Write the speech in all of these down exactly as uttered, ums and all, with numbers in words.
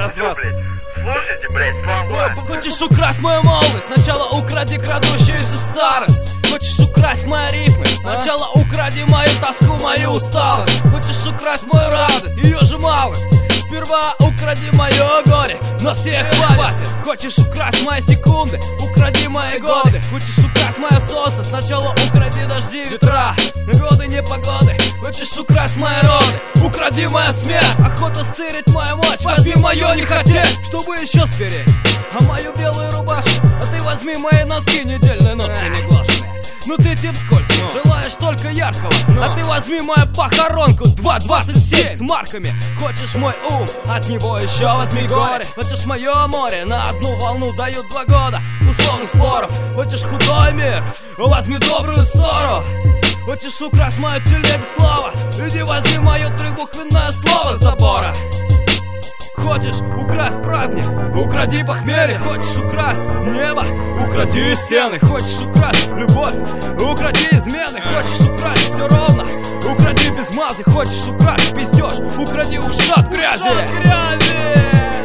раз, раз. Слушайте, блядь, слова. Хочешь украсть мою молодость? Сначала укради крадущуюся старость. Хочешь украсть мои рифмы? Сначала укради мою тоску, мою усталость. Хочешь украсть мою радость? Ее же малость. Сперва укради мое горе, но всех хватит. Хочешь украсть мои секунды? Укради мои годы. Хочешь украсть мое солнце? Сначала укради дожди, ветра, годы непогоды. Хочешь украсть мои роды? Укради мою смерть. Охота стырить мою мощь. Возьми мое не хотеть, чтобы еще спереть. А мою белую рубашку? А ты возьми мои носки, недельные носки не глаженные. Ну ты тип скользкий, no. Желаешь только яркого, no. А ты возьми мою похоронку два двадцать семь с марками. Хочешь мой ум, от него еще возьми горе. Хочешь мое море, на одну волну дают два года условных споров. Хочешь худой мир, возьми добрую ссору. Хочешь украсть мою телегу слова? Иди возьми мое трехбуквенное слово с забора. Хочешь украсть праздник? Укради похмелье. Хочешь украсть небо? Укради стены. Хочешь украсть любовь? Укради измены. Хочешь украсть все ровно? Укради без мазы. Хочешь украсть пиздеж? Укради ушат грязи. Ушат грязи.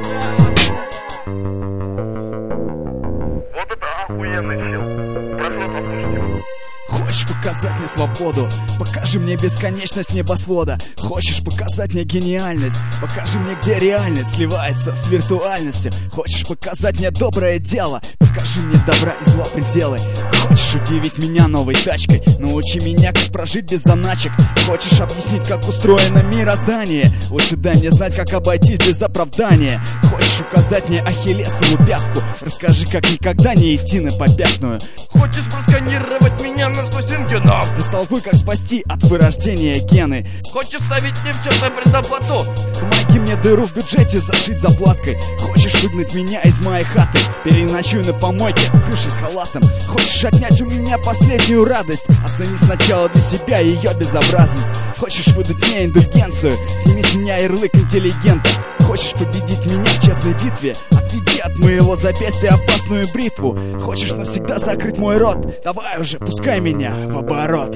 Вот это охуенный чел. Прошу послушать его. Хочешь показать мне свободу? Покажи мне бесконечность небосвода. Хочешь показать мне гениальность? Покажи мне, где реальность сливается с виртуальностью. Хочешь показать мне доброе дело? Покажи мне добра и зла пределы. Хочешь удивить меня новой тачкой? Научи меня, как прожить без заначек. Хочешь объяснить, как устроено мироздание? Лучше дай мне знать, как обойтись без оправдания. Хочешь указать мне ахиллесову пятку? Расскажи, как никогда не идти на попятную. Хочешь просканировать меня насквозь рентгеном? Растолкуй, как спасти от вырождения гены. Хочешь ставить мне в черную предоплату? Помоги мне дыру в бюджете зашить заплаткой. Хочешь выгнать меня из моей хаты? Переночуй на помойке, укрывшись халатом. Хочешь отнять у меня последнюю радость? Оцени сначала для себя ее безобразность. Хочешь выдать мне индульгенцию? Сними с меня ярлык интеллигента. Хочешь победить меня в честной битве? Отведи от моего запястья опасную бритву. Хочешь навсегда закрыть мой рот? Давай уже, пускай меня в оборот.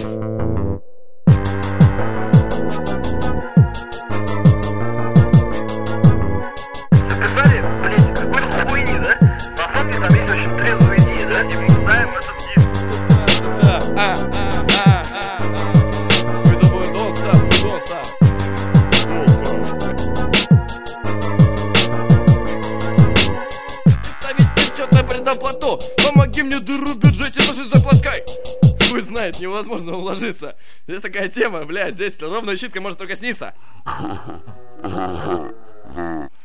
Записали, блин, какой-то хуйни, да? На самом деле там есть очень трезвые идеи, да? И мы ставим этот диск. Да, а, а, а, а, а. Мы тобой доста, доста. Ставить мне в черную предоплату. Помоги мне дыру в бюджете зашить заплаткой. Вы знаете, невозможно уложиться. Здесь такая тема, блядь, здесь ровная щитка может только сниться.